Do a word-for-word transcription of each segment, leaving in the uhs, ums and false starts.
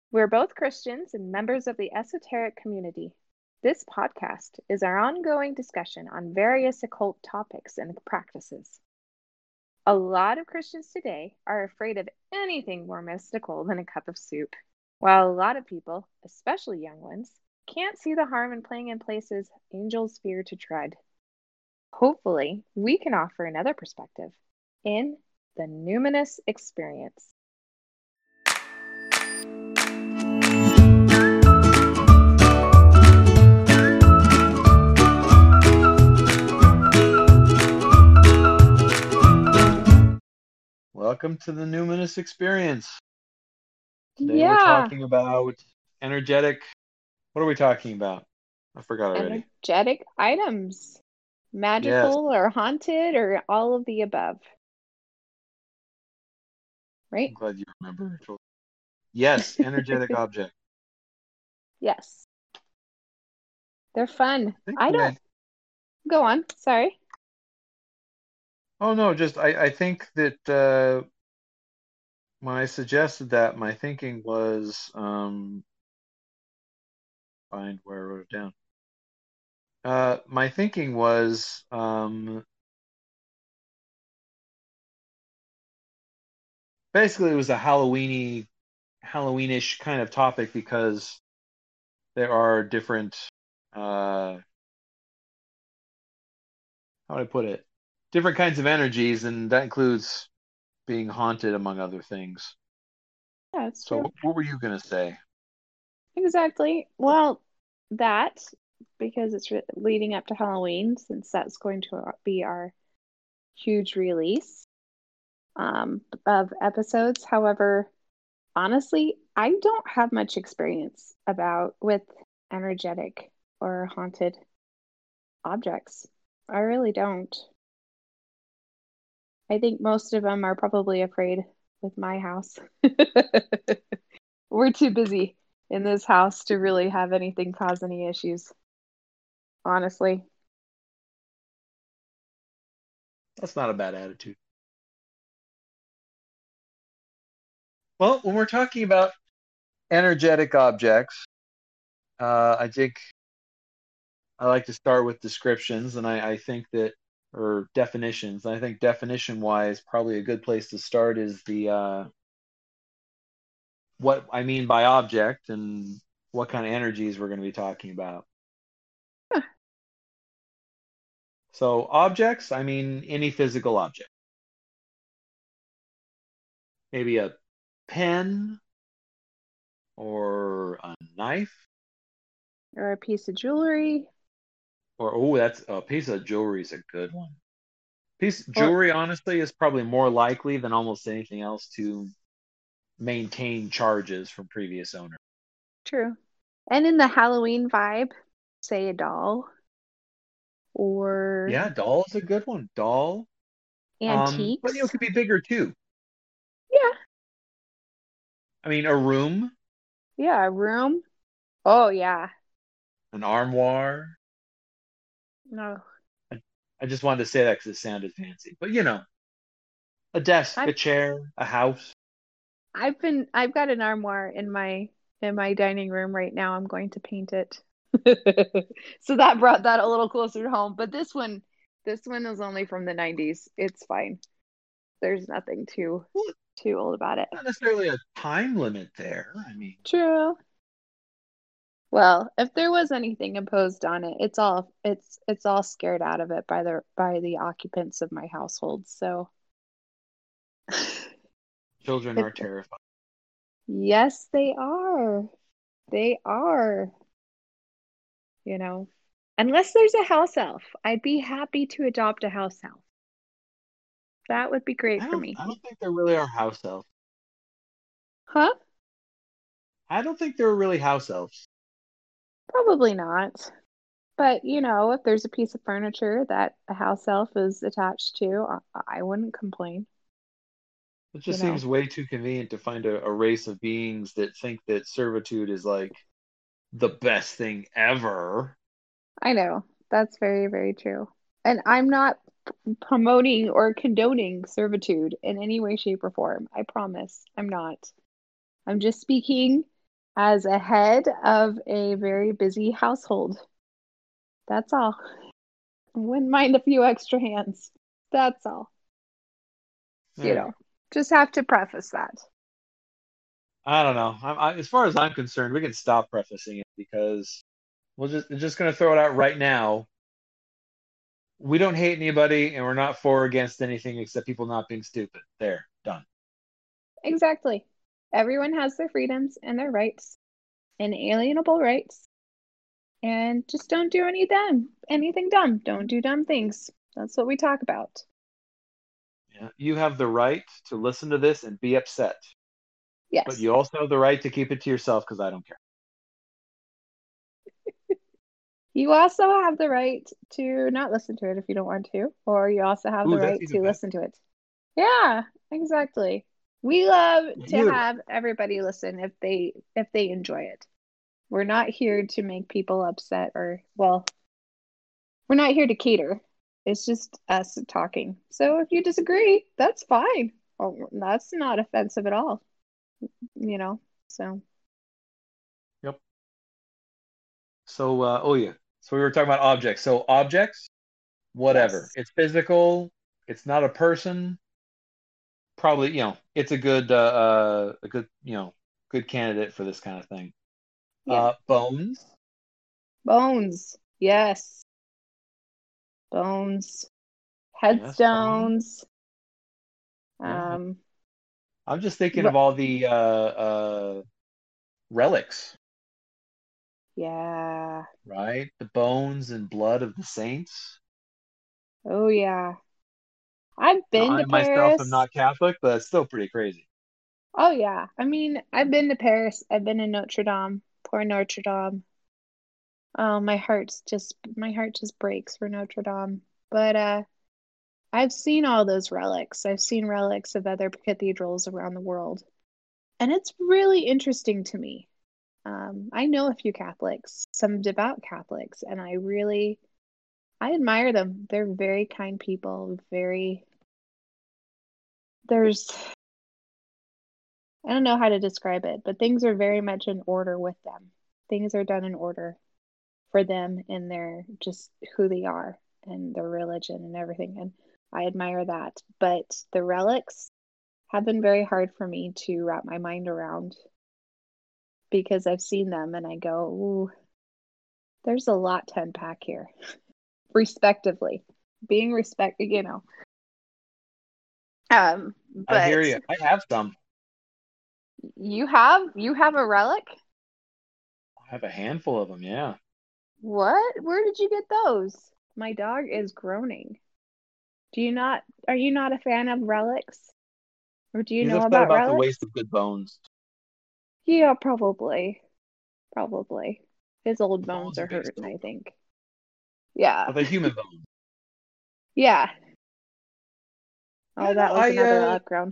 We're both Christians and members of the esoteric community. This podcast is our ongoing discussion on various occult topics and practices. A lot of Christians today are afraid of anything more mystical than a cup of soup, while a lot of people, especially young ones, can't see the harm in playing in places angels fear to tread. Hopefully, we can offer another perspective in the Numinous Experience. Welcome to the Numinous Experience. Today yeah. we're talking about energetic. What are we talking about? I forgot already. Energetic items. Magical Yes. or haunted or all of the above. Right? I'm glad you remember. Yes, energetic object. Yes. They're fun. I, I don't... I... Go on. Sorry. Oh, no, just I, I think that uh, when I suggested that, my thinking was, um, find where I wrote it down. Uh, my thinking was, um, basically it was a Halloweeny, Halloweenish kind of topic because there are different, uh, how would I put it? Different kinds of energies, and that includes being haunted, among other things. Yeah, it's So, true. what, what were you going to say? Exactly. Well, that, because it's re- leading up to Halloween, since that's going to be our huge release um, of episodes. However, honestly, I don't have much experience about with energetic or haunted objects. I really don't. I think most of them are probably afraid with my house. We're too busy in this house to really have anything cause any issues, honestly. That's not a bad attitude. Well, when we're talking about energetic objects, uh, I think I like to start with descriptions, and I, I think that, or definitions. I think definition wise, probably a good place to start is the uh, what I mean by object and what kind of energies we're going to be talking about. Huh. So, objects, I mean any physical object. Maybe a pen or a knife. Or a piece of jewelry. Or, oh, that's a piece of jewelry is a good one. Piece Or jewelry, honestly, is probably more likely than almost anything else to maintain charges from previous owners. true. And in the Halloween vibe, say a doll or Yeah, doll is a good one. Doll. Um, but you know, it antiques. could be bigger too. Yeah. I mean, a room, Yeah, a room. Oh, yeah. an armoire. No. I, I just wanted to say that because it sounded fancy. But you know, a desk, I've a chair, a house. I've been I've got an armoire in my in my dining room right now. I'm going to paint it. So that brought that a little closer to home. But this one this one is only from the nineties. It's fine. There's nothing too Well, too old about it. not necessarily a time limit there. I mean, True. Well, if there was anything imposed on it, it's all it's it's all scared out of it by the by the occupants of my household. So children if are terrified. yes, they are. They are, you know. Unless there's a house elf, I'd be happy to adopt a house elf. That would be great I for don't. me. I don't think there really are house elves. Huh? I don't think there are really house elves. Probably not. But, you know, if there's a piece of furniture that a house elf is attached to, I, I wouldn't complain, It you just know. seems way too convenient to find a, a race of beings that think that servitude is like the best thing ever. I know. That's very, very true. And I'm not p- promoting or condoning servitude in any way, shape, or form. I promise I'm not. I'm just speaking as a head of a very busy household. That's all. Wouldn't mind a few extra hands. That's all. You There you go. know, just have to preface that. I don't know. I, I, as far as I'm concerned, we can stop prefacing it because we'll just we're just going to throw it out right now. We don't hate anybody, and we're not for or against anything except people not being stupid. There, done. Exactly. Everyone has their freedoms and their rights, inalienable rights, and just don't do any dumb, anything dumb. Don't do dumb things. That's what we talk about. Yeah. You have the right to listen to this and be upset, but Yes. you also have the right to keep it to yourself because I don't care. You also have the right to not listen to it if you don't want to, or you also have Ooh, the that's right even to better. listen to it. Yeah, exactly. We love to Either way. have everybody listen if they if they enjoy it. We're not here to make people upset or, well, we're not here to cater. It's just us talking. So if you disagree, that's fine. Oh, that's not offensive at all, you know. So, Yep. So, uh, oh yeah. So we were talking about objects. So objects, whatever. yes. It's physical. It's not a person. Probably, you know, it's a good, uh, uh, a good, you know, good candidate for this kind of thing. Yeah. Uh, bones. Bones. Yes. Bones. Yes, bones. Headstones. Yeah. Um, I'm just thinking re- of all the uh, uh, relics, yeah. right? The bones and blood of the saints. Oh, yeah. I've Now, been to I myself am Paris. not Catholic, but it's still pretty crazy. Oh, yeah. I mean, I've been to Paris. I've been in Notre Dame, poor Notre Dame. Oh, my heart's just, my heart just breaks for Notre Dame. But uh, I've seen all those relics. I've seen relics of other cathedrals around the world. And it's really interesting to me. Um, I know a few Catholics, some devout Catholics, and I really, I admire them. They're very kind people, very, there's, I don't know how to describe it, but things are very much in order with them. Things are done in order for them and their just who they are and their religion and everything. And I admire that. But the relics have been very hard for me to wrap my mind around because I've seen them and I go, ooh, there's a lot to unpack here, respectively. Being respect, you know. Um, I hear but you. I have some. you have you have a relic? I have a handful of them. Yeah. What? Where did you get those? My dog is groaning. Do you not, are you not a fan of relics? Or do you He's know upset about about the waste relics? of good bones. Yeah, probably. Probably. His old The bones bones are of being hurting, I stolen, think. Yeah. but the human bones. Yeah. Yeah. Oh, No. that was I. another Uh. outgrown.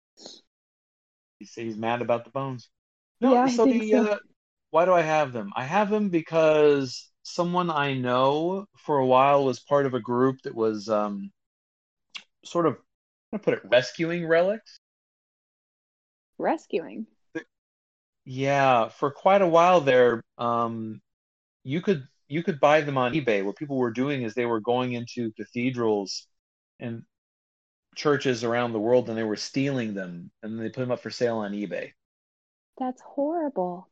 He's, he's mad about the bones. Yeah, No. I So think the. so. Uh, why do I have them? I have them because someone I know for a while was part of a group that was um sort of, I'm gonna put it, rescuing relics. Rescuing. Yeah, for quite a while there, um, you could you could buy them on eBay. What people were doing is they were going into cathedrals and churches around the world and they were stealing them and then they put them up for sale on eBay. That's horrible.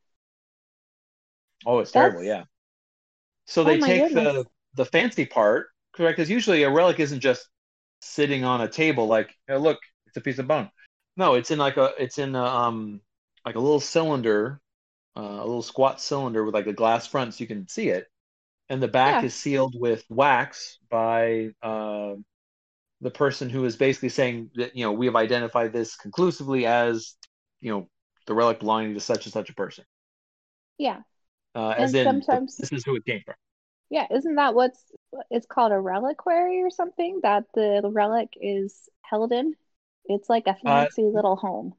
Oh, it's terrible, That's, yeah. So oh they my take goodness. the the fancy part, correct? Because usually a relic isn't just sitting on a table like, "Hey, look, it's a piece of bone." No, it's in like a it's in a, um like a little cylinder, uh, a little squat cylinder with like a glass front so you can see it, and the back Yeah, is sealed with wax by uh, the person who is basically saying that, you know, we have identified this conclusively as, you know, the relic belonging to such and such a person, yeah. uh, as And in the, sometimes, this is who it came from. yeah, isn't that what's, it's called a reliquary or something that the relic is held in? It's like a Uh, fancy little home.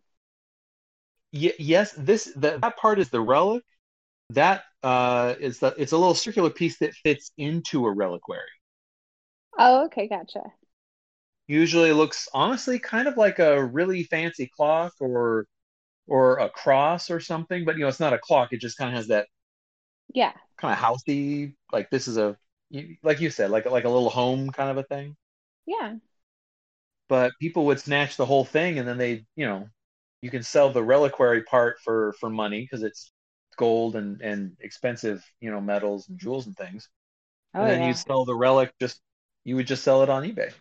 y- yes, this the, that part is the relic. That uh, is the it's a little circular piece that fits into a reliquary. Oh, okay, gotcha. Usually looks honestly kind of like a really fancy clock or or a cross or something, but you know, it's not a clock. It just kind of has that Yeah. kind of housey, like this is a, like you said, like like a little home kind of a thing. Yeah. But people would snatch the whole thing, and then they, you know, you can sell the reliquary part for for money because it's gold and and expensive, you know, metals and jewels and things. Oh And then you'd yeah. sell the relic, just you would just sell it on eBay.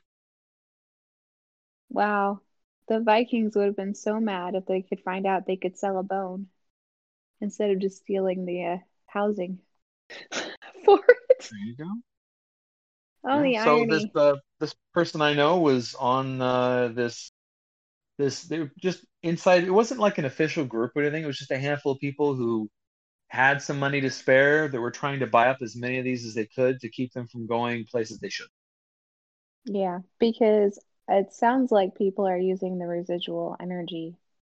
Wow. The Vikings would have been so mad if they could find out they could sell a bone instead of just stealing the uh, housing for it. There you go. Oh, Yeah. the So this irony. uh, this person I know was on uh, this this they were just inside. It wasn't like an official group or anything. It was just a handful of people who had some money to spare that were trying to buy up as many of these as they could to keep them from going places they should. Yeah, because it sounds like people are using the residual energy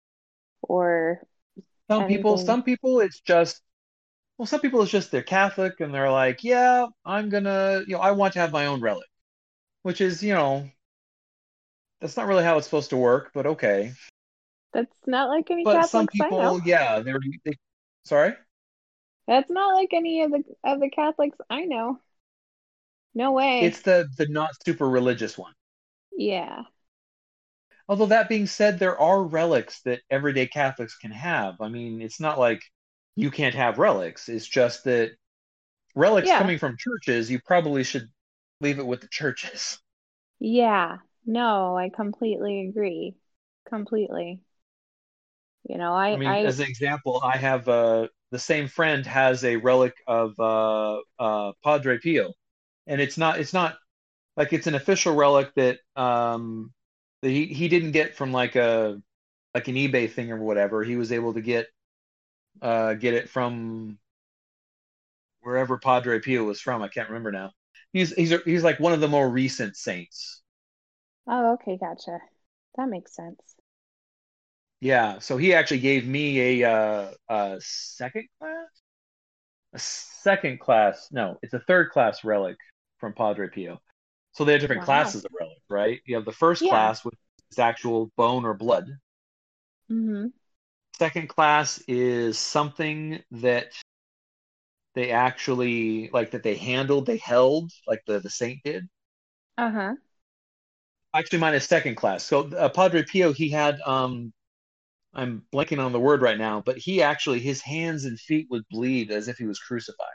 or Some people, anything. some people, it's just well, some people it's just they're Catholic and they're like, yeah, I'm gonna, you know, I want to have my own relic, which is, you know, that's not really how it's supposed to work, but okay. That's not like any But some Catholics I people, know. yeah, they're they, sorry. That's not like any of the of the Catholics I know. No It's way. the the not super religious one. Yeah. Although that being said, there are relics that everyday Catholics can have. I mean, it's not like you can't have relics. It's just that relics Yeah. coming from churches, you probably should leave it with the churches. Yeah. No, I completely agree. Completely. You know, I I mean, I as an example, I have uh, the same friend has a relic of uh, uh, Padre Pio, and it's not it's not like it's an official relic that um, that he he didn't get from like a like an eBay thing or whatever. He was able to get uh, get it from wherever Padre Pio was from. I can't remember now. He's he's he's like one of the more recent saints. Oh, okay, gotcha. That makes sense. Yeah, so he actually gave me a uh, a second class, a second class. No, it's a third class relic from Padre Pio. So they have different Wow. classes of relic, right? You have the first Yeah. class, which is actual bone or blood. Mm-hmm. Second class is something that they actually like that they handled, they held, like the the saint did. Uh-huh. Actually, mine is second class. So uh, Padre Pio, he had um I'm blanking on the word right now, but he actually his hands and feet would bleed as if he was crucified.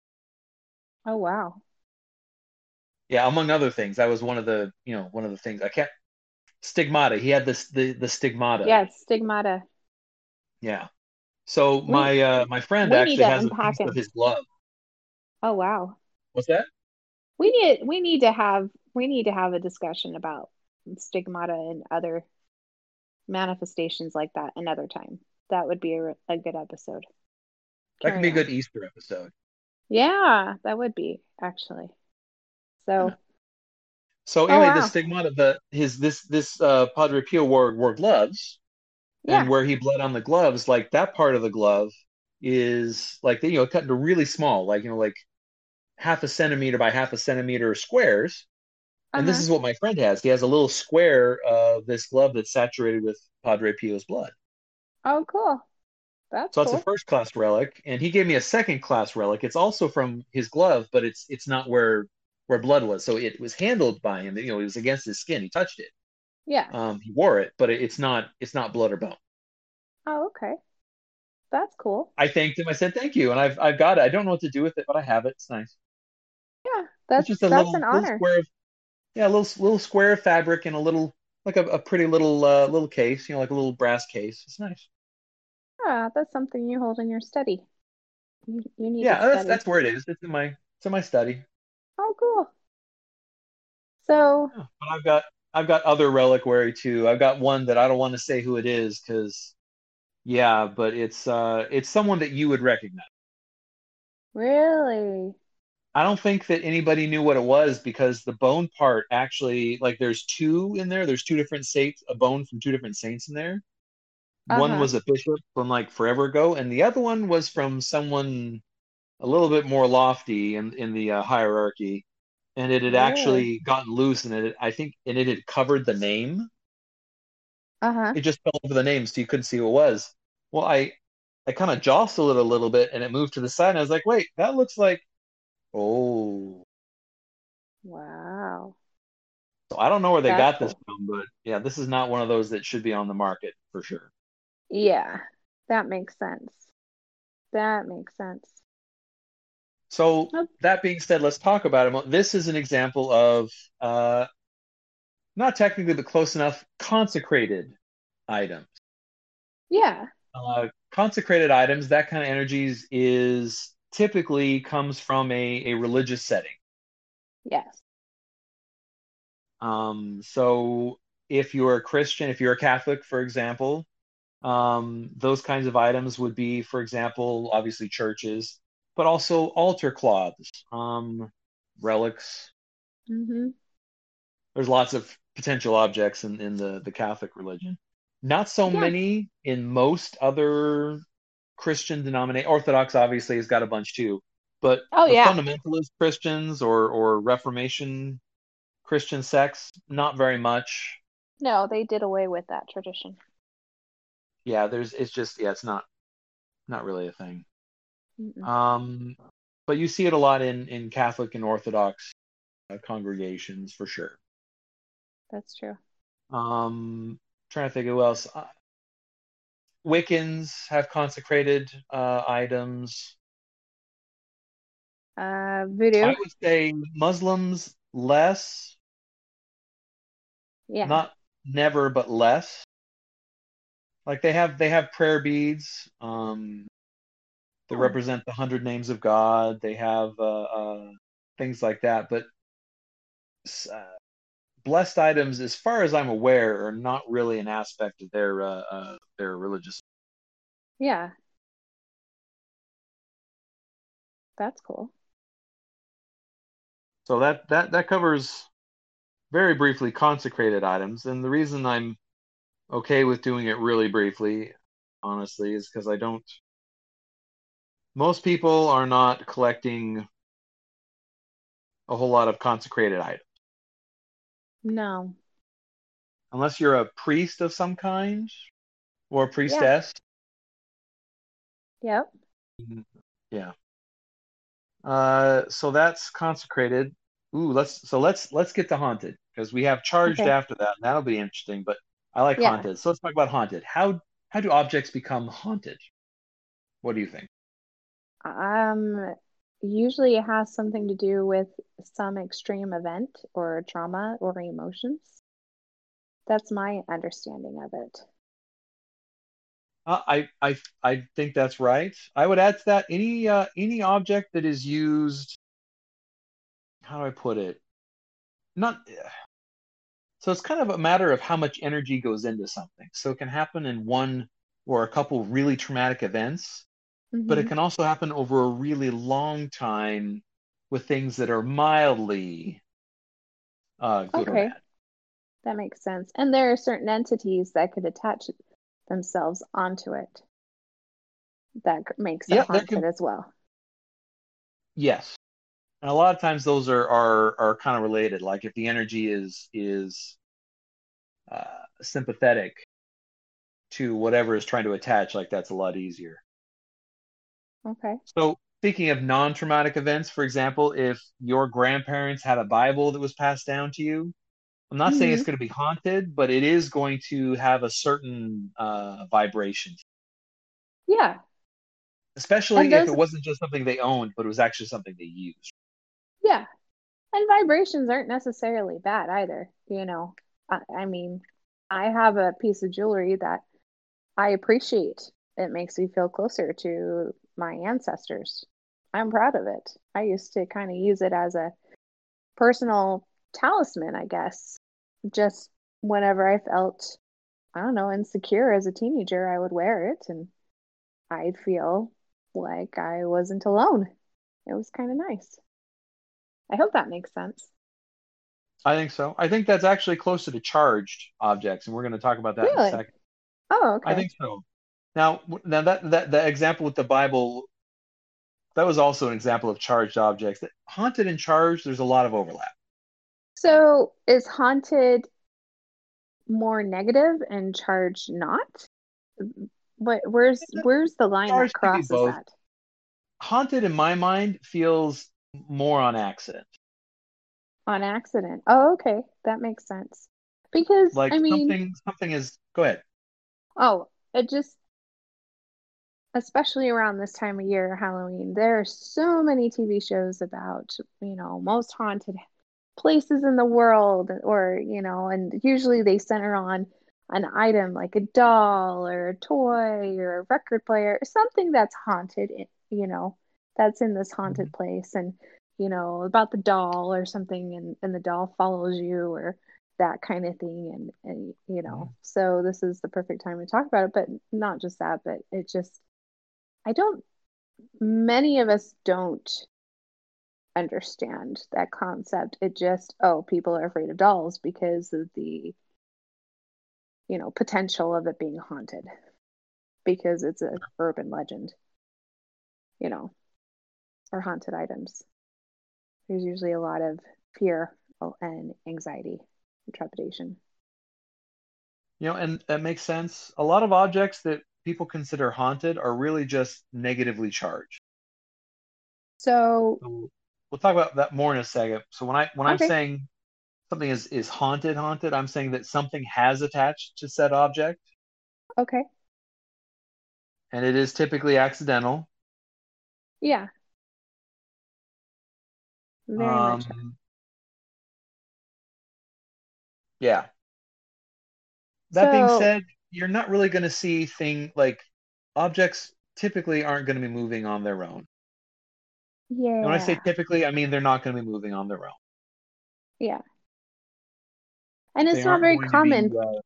Oh, wow. Yeah, among other things, that was one of the you know one of the things I can't stigmata. He had this the the stigmata. Yes, stigmata. Yeah. So We my uh my friend we need actually to has a unpack piece of him. his glove. Oh, wow. What's that? We need we need to have we need to have a discussion about stigmata and other manifestations like that another time. That would be a, a good episode. That could Carry be a on. good Easter episode. Yeah, that would be actually. Yeah. So, So oh anyway, the wow. stigmata, the his this this uh Padre Pio wore wore gloves, and Yeah. where he bled on the gloves, like that part of the glove is like you know cut into really small, like you know like half a centimeter by half a centimeter squares. And this Uh-huh. is what my friend has. He has a little square of this glove that's saturated with Padre Pio's blood. Oh, cool. That's So that's a cool. first class relic, and he gave me a second class relic. It's also from his glove, but it's it's not where where blood was. So it was handled by him. You know, it was against his skin. He touched it. Yeah. Um, he wore it, but it, it's not it's not blood or bone. Oh, okay. That's cool. I thanked him. I said thank you, and I've I've got it. I don't know what to do with it, but I have it. It's nice. Yeah, It's that's just a that's an little little honor. square of yeah, a little little square of fabric and a little like a, a pretty little uh, little case. You know, like a little brass case. It's nice. Ah, that's something you hold in your study. You, you need to Yeah, that's study. that's where it is. It's in my it's in my study. Oh, cool. So, Yeah, but I've got I've got other reliquary too. I've got one that I don't want to say who it is because yeah, but it's uh it's someone that you would recognize. really? I don't think that anybody knew what it was because the bone part actually like there's two in there. There's two different saints, a bone from two different saints in there. One Uh-huh. was a bishop from like forever ago, and the other one was from someone a little bit more lofty in in the uh, hierarchy, and it had Really? actually gotten loose, and it I think and it had covered the name. Uh-huh. It just fell over the name, so you couldn't see who it was. Well, I I kind of jostled it a little bit and it moved to the side and I was like, wait, that looks like oh. Wow. So I don't know where they That's got this cool. from, but yeah, this is not one of those that should be on the market for sure. Yeah, that makes sense. That makes sense. So Oh, that being said, let's talk about it. This is an example of uh, not technically, but close enough, consecrated items. yeah. Uh, consecrated items, that kind of energies is typically comes from a, a religious setting. Yes. Um, so if you're a Christian, if you're a Catholic, for example, um, those kinds of items would be, for example, obviously churches, but also altar cloths, um, relics. Mm-hmm. There's lots of potential objects in, in the, the Catholic religion. Not so Yeah. many in most other Christian denomination. Orthodox obviously has got a bunch too, but Oh, the yeah. fundamentalist Christians or or Reformation Christian sects, not very much. No, they did away with that tradition. Yeah, there's it's just yeah, it's not not really a thing. Mm-mm. Um, but you see it a lot in in Catholic and Orthodox uh, congregations for sure. That's true. Um, trying to think of who else. Uh, Wiccans have consecrated uh, items. Uh, I voodoo. would say Muslims less, Yeah. not never, but less. Like they have they have prayer beads um, that Oh, represent the hundred names of God. They have uh, uh, things like that, but uh, blessed items, as far as I'm aware, are not really an aspect of their uh, uh, their religious. yeah. That's cool. So that that that covers very briefly consecrated items, and the reason I'm okay with doing it really briefly, honestly, is because I don't. Most people are not collecting a whole lot of consecrated items No. unless you're a priest of some kind or a Yeah. priestess. Yep. Mhm. Yeah. Uh, so that's consecrated. Ooh, let's so let's let's get to haunted because we have charged Okay. after that, and that'll be interesting. But I like Yeah. haunted, so let's talk about haunted. How how do objects become haunted? What do you think? Um, usually it has something to do with some extreme event or trauma or emotions. That's my understanding of it. Uh, I I I think that's right. I would add to that any uh, any object that is used. How do I put it? Not so it's kind of a matter of how much energy goes into something. So it can happen in one or a couple really traumatic events, but it Mm-hmm. can also happen over a really long time with things that are mildly uh, good or Okay, bad. that makes sense. And there are certain entities that could attach themselves onto it that c- makes it Yeah, there haunted can as well. yes, and a lot of times those are are are kind of related. Like if the energy is is uh, sympathetic to whatever is trying to attach, like that's a lot easier. Okay. So speaking of non-traumatic events, for example, if your grandparents had a Bible that was passed down to you, I'm not saying it's Hmm. going to be haunted, but it is going to have a certain uh, vibration, Yeah. And especially if those, it wasn't just something they owned, but it was actually something they used. yeah. And vibrations aren't necessarily bad either. You know, I, I mean, I have a piece of jewelry that I appreciate. It makes me feel closer to my ancestors. I'm proud of it. I used to kind of use it as a personal talisman, I guess. Just whenever I felt, I don't know, insecure as a teenager, I would wear it and I'd feel like I wasn't alone. It was kind of nice. I hope that makes sense. I think so. I think that's actually closer to charged objects, and we're going to talk about that in a Really? second. Oh, I okay. think so. Now, now that that the example with the Bible, that was also an example of charged objects. That haunted and charged, there's a lot of overlap. So is haunted more negative and charged not? What where's where's the line that Charged could be crosses both. that? Haunted, in my mind, feels more on accident. On accident. Oh, okay. That makes sense. Because Like I mean, something, something is. Go ahead. oh, it just especially around this time of year, Halloween, there are so many T V shows about, you know, most haunted places in the world, or, you know, and usually they center on an item like a doll or a toy or a record player, something that's haunted, you know, that's in this haunted Mhm. place. And, you know, about the doll or something, and, and the doll follows you or that kind of thing. And, and, you know, Mhm. so this is the perfect time to talk about it, but not just that, but it just, I don't, many of us don't understand that concept. It just, oh, people are afraid of dolls because of the, you know, potential of it being haunted because it's a urban legend, you know, or haunted items. There's usually a lot of fear and anxiety and trepidation. You know, and that makes sense. A lot of objects that people consider haunted are really just negatively charged. So, So we'll talk about that more in a second. So when I when I'm okay, saying something is is haunted, haunted, I'm saying that something has attached to said object, okay. and it is typically accidental. Yeah, very much so. Um, yeah. That being So, said, you're not really going to see thing like objects typically aren't going to be moving on their own. And when I say yeah, typically, I mean they're not going to be moving on their own. yeah. And They it's not aren't very going to be. common. Uh,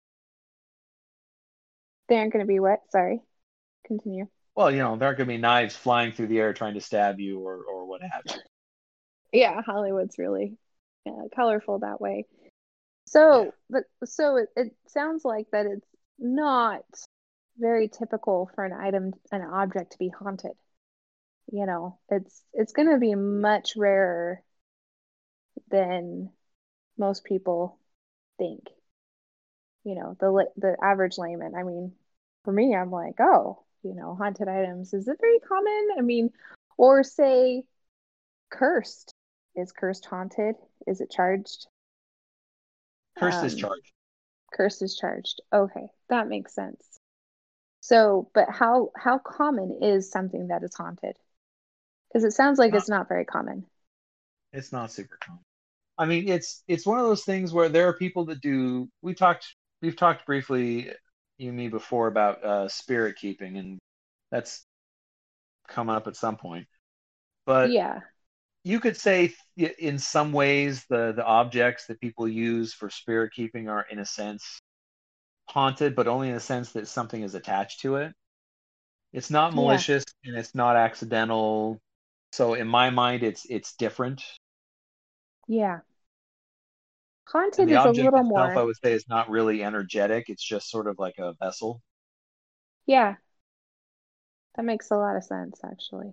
They aren't going to be what? Sorry, continue. well, you know, there aren't going to be knives flying through the air trying to stab you or or what have you. Yeah, Hollywood's really uh, colorful that way. Yeah. So, but so it, it sounds like that it's not very typical for an item, an object to be haunted. You know, it's it's going to be much rarer than most people think. You know, the la- the average layman. I mean, for me, I'm like, oh, you know, haunted items. Is it very common? I mean, or say cursed. Is cursed haunted? Is it charged? Cursed is Um, charged. Cursed is charged. Okay, that makes sense. So, but how how common is something that is haunted? Because it sounds like Not, it's not very common. it's not super common. I mean, it's it's one of those things where there are people that do. We talked, we've talked briefly, you and me before about uh, spirit keeping, and that's come up at some point. But Yeah, you could say, in some ways, the the objects that people use for spirit keeping are, in a sense, haunted, but only in the sense that something is attached to it. It's not yeah, malicious and it's not accidental. So in my mind, it's it's different. yeah. And Haunted the is a object little itself, I more. would say, is not really energetic. It's just sort of like a vessel. Yeah, that makes a lot of sense, actually.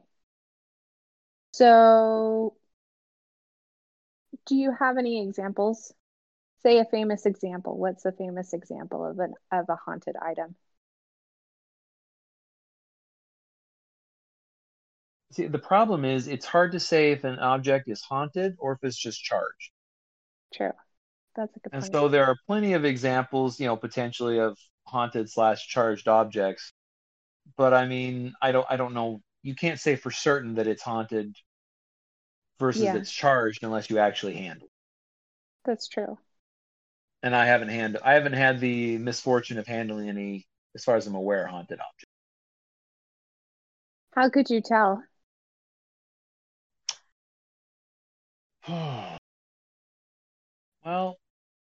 So, do you have any examples? Say a famous example. What's a famous example of an of a haunted item? See, the problem is it's hard to say if an object is haunted or if it's just charged. True. That's a good And point. so there are plenty of examples, you know, potentially of haunted slash charged objects. But I mean, I don't I don't know. You can't say for certain that it's haunted versus Yeah, it's charged unless you actually handle it. that's true. And I haven't hand I haven't had the misfortune of handling any, as far as I'm aware, haunted How could you tell? objects. Well,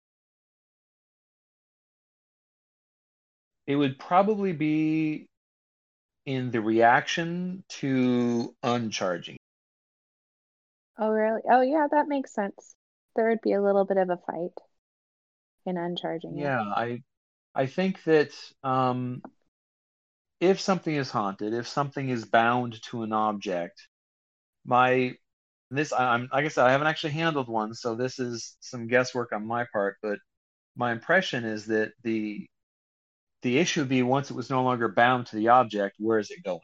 it would probably be in the reaction to uncharging. Oh, really? Oh, yeah, that makes sense. There would be a little bit of a fight in uncharging it. Yeah, I I think that um, if something is haunted, if something is bound to an object, my this I- I'm like I said, I haven't actually handled one, so this is some guesswork on my part, but my impression is that the the issue would be once it was no longer bound to the object, where is it going?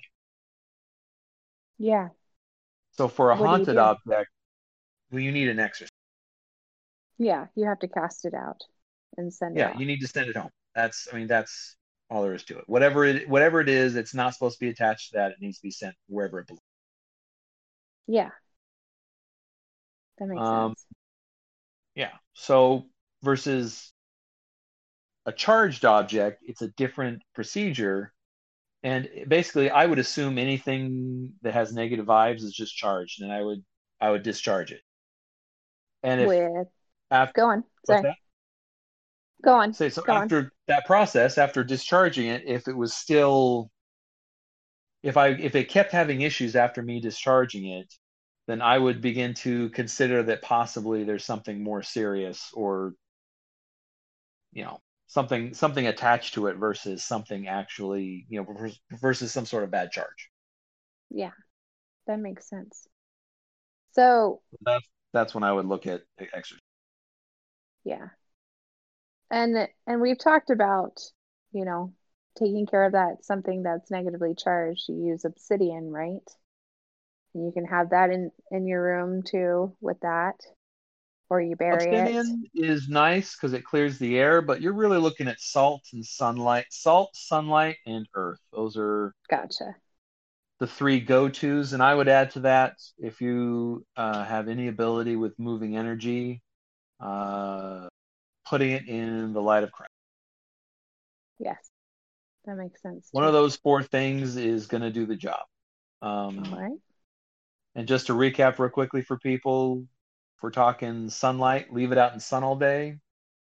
Yeah. So for a What do you haunted do? object, well, you need an exorcist. Yeah, you have to cast it out and send it Yeah, off. you need to send it home. That's, I mean, that's all there is to it. Whatever it, whatever it is, it's not supposed to be attached to that. It needs to be sent wherever it belongs. Yeah, that makes Um, sense. yeah. So versus a charged object, it's a different procedure. And basically, I would assume anything that has negative vibes is just charged, and I would I would discharge it. And if With after Go on. what's Sorry. that? Go on. Say so Go on. after that process, after discharging it, if it was still if I if it kept having issues after me discharging it, then I would begin to consider that possibly there's something more serious or you know something something attached to it versus something actually you know versus, versus some sort of bad charge. Yeah, that makes sense. So, That's that's when I would look at exercise. yeah. And and we've talked about, you know, taking care of that something that's negatively charged. You use obsidian, right? And you can have that in in your room too with that, or you bury it. Obsidian is nice because it clears the air, but you're really looking at salt and sunlight, salt, sunlight, and earth. Those are Gotcha. the three go-tos, and I would add to that if you uh, have any ability with moving energy, uh, putting it in the light of Christ. Yes, that makes sense One too. of those four things is going to do the job. All Um, right. and just to recap real quickly for people, if we're talking sunlight, leave it out in sun all day.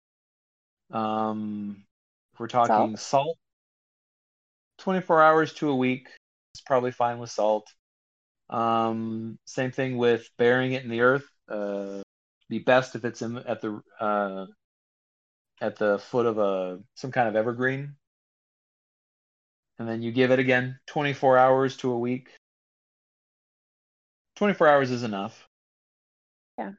Um, if we're talking Salt. salt, twenty-four hours to a week is probably fine with salt. Um, same thing with burying it in the earth. Uh, be best if it's in at the uh, at the foot of a some kind of evergreen, and then you give it again twenty-four hours to a week. twenty-four hours is enough. Yeah.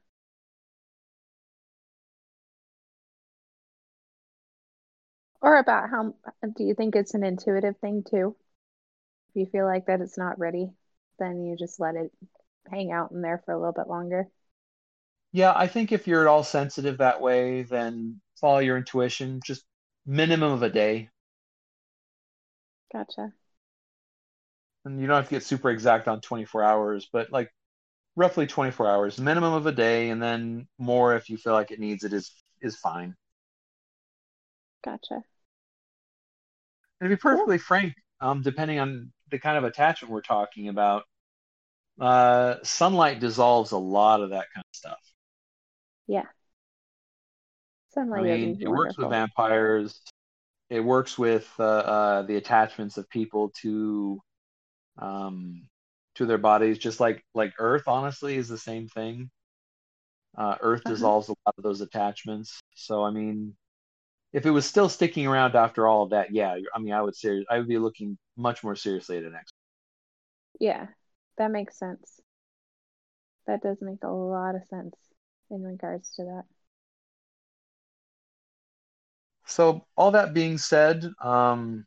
Or about how do you think it's an intuitive thing too? If you feel like that it's not ready, then you just let it hang out in there for a little bit longer. Yeah, I think if you're at all sensitive that way, then follow your intuition. Just minimum of a day, Gotcha. and you don't have to get super exact on twenty-four hours, but like roughly twenty-four hours, minimum of a day, and then more if you feel like it needs it is is fine. Gotcha. And to be Cool. perfectly frank, um, depending on the kind of attachment we're talking about, uh, sunlight dissolves a lot of that kind of stuff. Yeah. I Sunlight would mean, be it works with wonderful. vampires. It works with uh, uh, the attachments of people to um, to their bodies, just like like Earth. Honestly, is the same thing. Uh, Earth Uh-huh. dissolves a lot of those attachments. So, I mean, if it was still sticking around after all of that, yeah, I mean, I would say I would be looking much more seriously at an X. Yeah. That makes sense. That does make a lot of sense in regards to that. So, all that being said, um,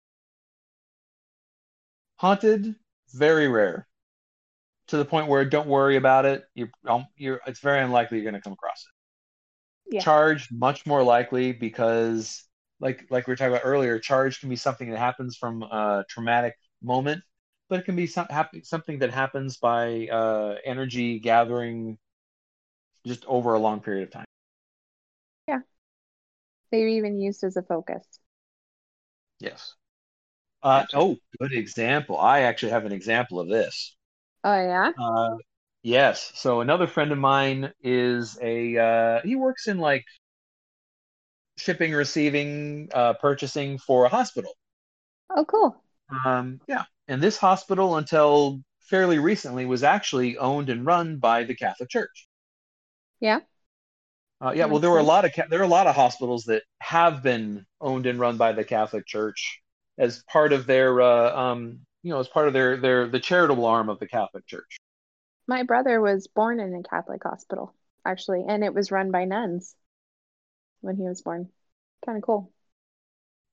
haunted, very rare. To the point where don't worry about it. You, um, you're, it's very unlikely you're going to come across it. Yeah. Charge, much more likely because, like, like we were talking about earlier, charge can be something that happens from a traumatic moment, but it can be some, happen, something that happens by uh, energy gathering just over a long period of time. Yeah. They're even used as a focus. Yes. Uh, Gotcha. oh, good example. I actually have an example of this. Oh yeah? Uh, yes. So another friend of mine is a uh, he works in like shipping, receiving, uh, purchasing for a hospital. Oh cool. Um, yeah, and this hospital until fairly recently was actually owned and run by the Catholic Church. Yeah, Uh, yeah, that well, makes there were a sense. lot of there are a lot of hospitals that have been owned and run by the Catholic Church as part of their uh, um, you know as part of their their the charitable arm of the Catholic Church. My brother was born in a Catholic hospital, actually, and it was run by nuns when he was born. Kind of cool.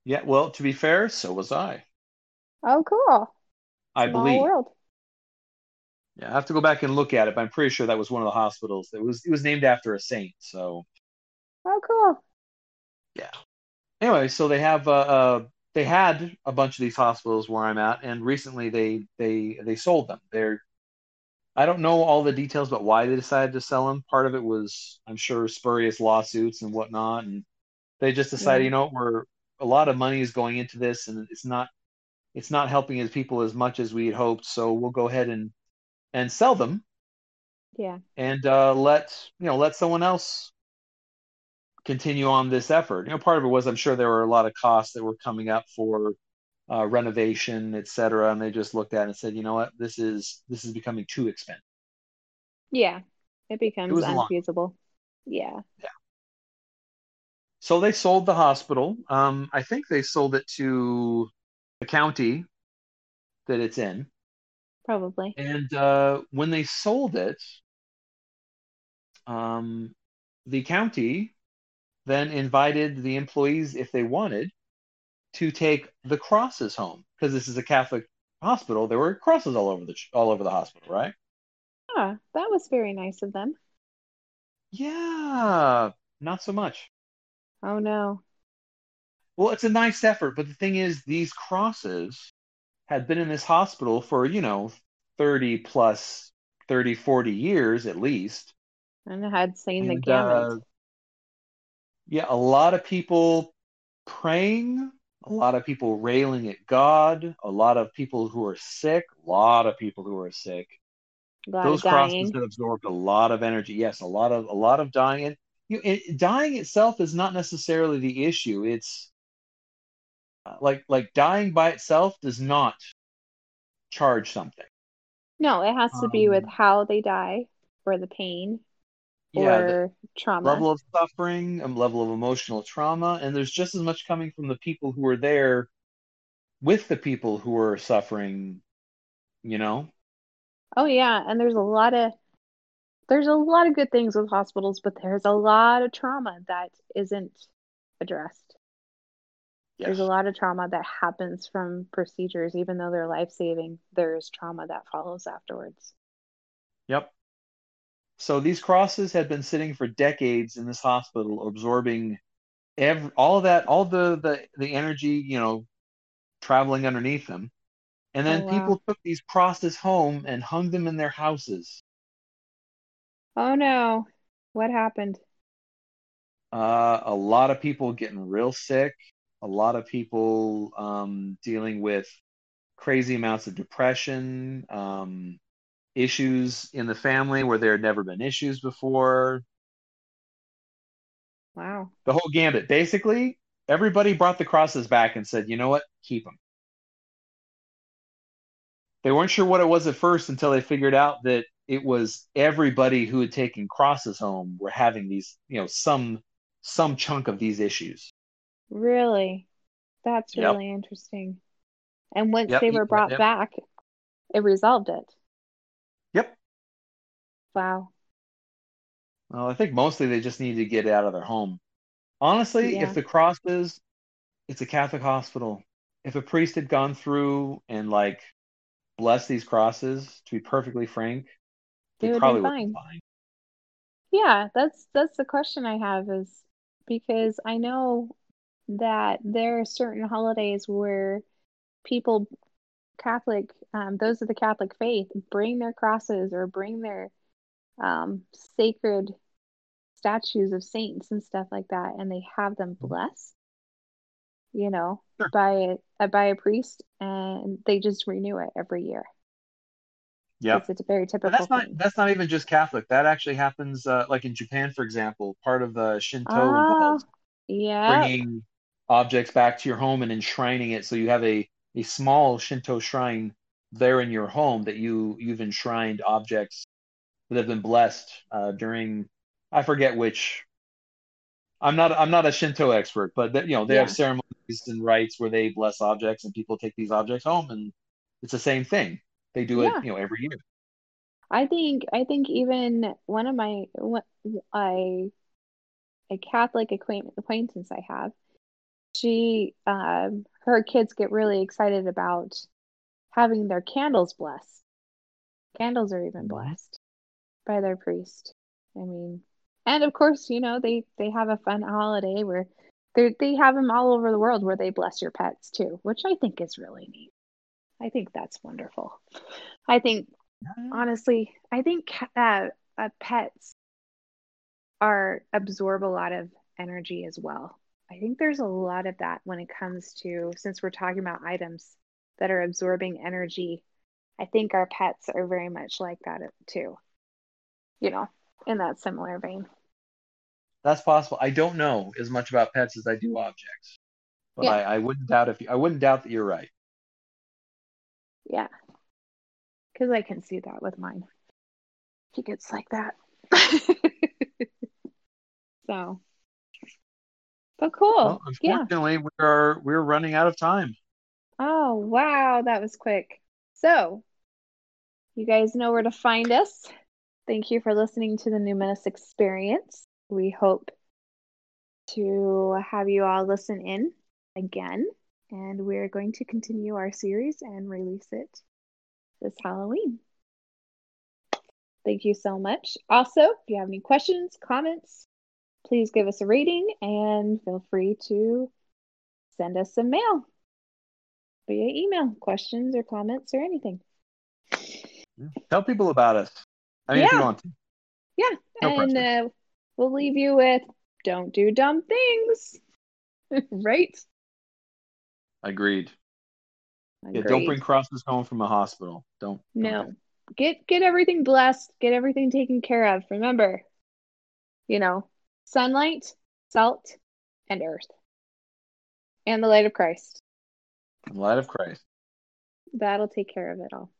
Yeah, well, to be fair, so was I. Oh, cool. I Small believe. world. Yeah, I have to go back and look at it, but I'm pretty sure that was one of the hospitals. It was it was named after a saint. So Oh, cool. yeah. Anyway, so they have uh, uh they had a bunch of these hospitals where I'm at, and recently they they they sold them. They're I don't know all the details about why they decided to sell them. Part of it was, I'm sure, spurious lawsuits and whatnot, and they just decided, Yeah. you know, we're a lot of money is going into this, and it's not it's not helping as people as much as we had hoped. So we'll go ahead and and sell them Yeah. and uh, let you know let someone else continue on this effort. You know, part of it was I'm sure there were a lot of costs that were coming up for uh, renovation, et cetera, and they just looked at it and said, you know what, this is this is becoming too expensive. Yeah. It It becomes was a lot. unfeasible. Yeah, Yeah. So they sold the hospital. Um, I think they sold it to the county that it's in. probably. And uh, when they sold it, um, the county then invited the employees, if they wanted, to take the crosses home because this is a Catholic hospital. There were crosses all over the all over the hospital, right? Yeah, that was very nice of them. Yeah, not so much. Oh no. Well, it's a nice effort, but the thing is, these crosses had been in this hospital for, you know, thirty plus, thirty, forty years at least. And I had seen the And gamut. uh, yeah, a lot of people praying, a lot of people railing at God, a lot of people who are sick, a lot of people who are sick. A lot of Those crosses dying. had absorbed a lot of energy. Yes, a lot of a lot of dying. And you know, it, dying itself is not necessarily the issue. It's uh, like like dying by itself does not charge something. No, it has to be with Um, how they die, or the pain, yeah, the or trauma. level of suffering, a level of emotional trauma, and there's just as much coming from the people who are there with the people who are suffering. You know. Oh yeah, and there's a lot of there's a lot of good things with hospitals, but there's a lot of trauma that isn't addressed. There's a Yes. lot of trauma that happens from procedures, even though they're life-saving, there's trauma that follows afterwards. Yep. So these crosses had been sitting for decades in this hospital, absorbing every, all that, all the, the the energy, you know, traveling underneath them. And Oh then wow. people took these crosses home and hung them in their houses. Oh no. What happened? Uh, a lot of people getting real sick, a lot of people um, dealing with crazy amounts of depression, um, issues in the family where there had never been issues before. Wow. The whole gambit. Basically, everybody brought the crosses back and said, you know what, keep them. They weren't sure what it was at first until they figured out that it was everybody who had taken crosses home were having these, you know, some some chunk of these issues. Really? That's Yep. really interesting. And once Yep. they Yep. were brought Yep. back, it resolved it. Yep. Wow. Well, I think mostly they just need to get it out of their home. Honestly, if Yeah. the crosses, it's a Catholic hospital. If a priest had gone through and like blessed these crosses, to be perfectly frank, they They would have been probably would have been fine. fine. Yeah, that's that's the question I have is because I know that there are certain holidays where people, Catholic, um, those of the Catholic faith, bring their crosses or bring their um, sacred statues of saints and stuff like that, and they have them blessed, you know, Sure. by a by a priest, and they just renew it every year. Yep. It's a very And typical that's not thing. that's not even just Catholic. That actually happens, uh, like in Japan, for example. Part of the Shinto Ah, involves yep. bringing objects back to your home and enshrining it. So you have a a small Shinto shrine there in your home that you you've enshrined objects that have been blessed uh, during, I forget which. I'm not I'm not a Shinto expert, but that, you know, they have Yeah. ceremonies and rites where they bless objects and people take these objects home, and it's the same thing. They do it, Yeah. you know, every year. I think I think even one of my one- I a Catholic acquaint- acquaintance I have, she, um, her kids get really excited about having their candles blessed. Candles are even Mhm. blessed by their priest. I mean, and of course, you know, they they have a fun holiday where they they have them all over the world where they bless your pets too, which I think is really neat. I think that's wonderful. I think honestly, I think uh, uh, pets are absorb a lot of energy as well. I think there's a lot of that when it comes to, since we're talking about items that are absorbing energy, I think our pets are very much like that too, you know, in that similar vein. That's possible. I don't know as much about pets as I do objects, but Yeah, I, I wouldn't doubt if you, I wouldn't doubt that you're right. yeah, because I can see that with mine. He gets like that. So, but Well, cool. Yeah. unfortunately, we're we're running out of time. Oh, wow, that was quick. So, you guys know where to find us. Thank you for listening to the Numinous Experience. We hope to have you all listen in again, and we're going to continue our series and release it this Halloween. Thank you so much. Also, if you have any questions, comments, please give us a rating and feel free to send us some mail via email, questions or comments or anything. Tell people about us. I mean, if you Yeah, want to. yeah. No And pressure. uh, we'll leave you with don't do dumb things, right? Agreed. Yeah, don't Agreed. bring crosses home from a hospital. Don't don't do No. Get get everything blessed, get everything taken care of. Remember, you know, sunlight, salt, and earth, and the light of Christ. that. In the light of Christ. That'll take care of it all.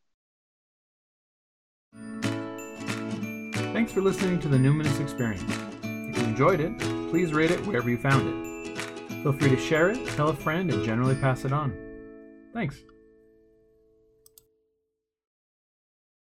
Thanks for listening to the Numinous Experience. If you enjoyed it, please rate it wherever you found it. Feel free to share it, tell a friend, and generally pass it on. Thanks.